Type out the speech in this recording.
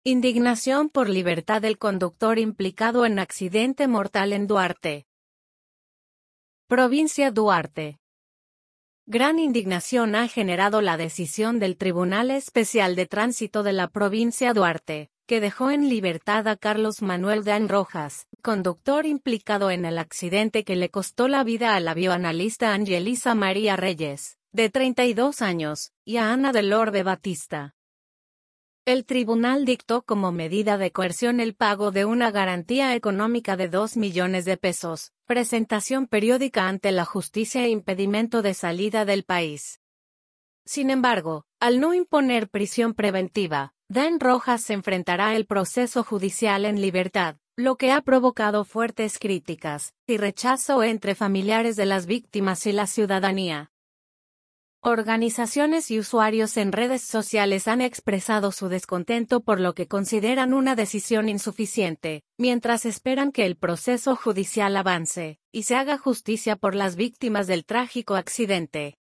Indignación por libertad del conductor implicado en accidente mortal en Duarte. Provincia Duarte. Gran indignación ha generado la decisión del Tribunal Especial de Tránsito de la provincia Duarte, que dejó en libertad a Carlos Manuel Dan Rojas, conductor implicado en el accidente que le costó la vida a la bioanalista Angelisa María Reyes, de 32 años, y a Ana del Orbe Batista. El tribunal dictó como medida de coerción el pago de una garantía económica de 2 millones de pesos, presentación periódica ante la justicia e impedimento de salida del país. Sin embargo, al no imponer prisión preventiva, Dan Rojas se enfrentará el proceso judicial en libertad, lo que ha provocado fuertes críticas y rechazo entre familiares de las víctimas y la ciudadanía. Organizaciones y usuarios en redes sociales han expresado su descontento por lo que consideran una decisión insuficiente, mientras esperan que el proceso judicial avance y se haga justicia por las víctimas del trágico accidente.